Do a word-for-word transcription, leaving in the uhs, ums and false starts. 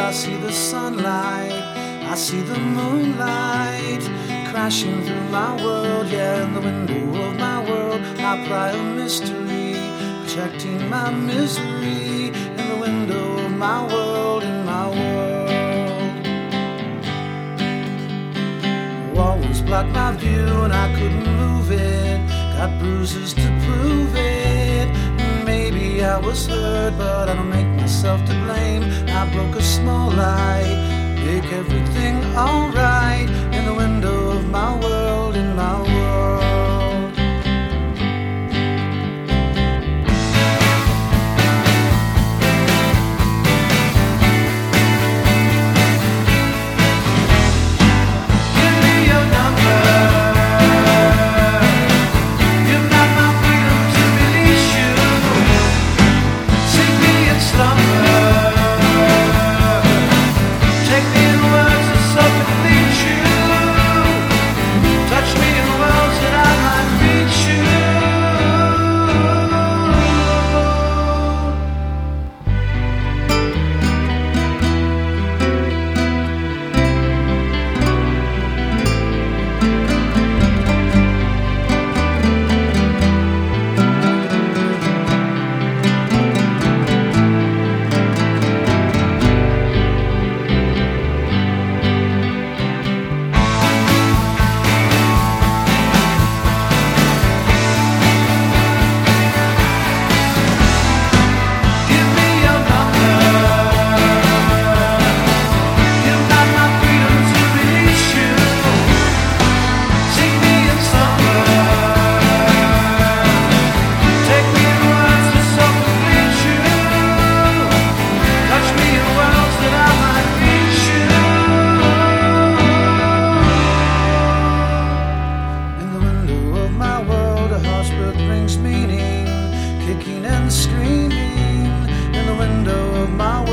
I see the sunlight, I see the moonlight crashing through my world. Yeah, in the window of my world I pry a mystery, protecting my misery. In the window of my world, in my world, walls blocked my view and I couldn't move it. Got bruises to prove it. Maybe I was hurt, but I don't make myself to blame. I broke a small light, make everything alright. In the window of my world, in my world. Meaning, kicking and screaming in the window of my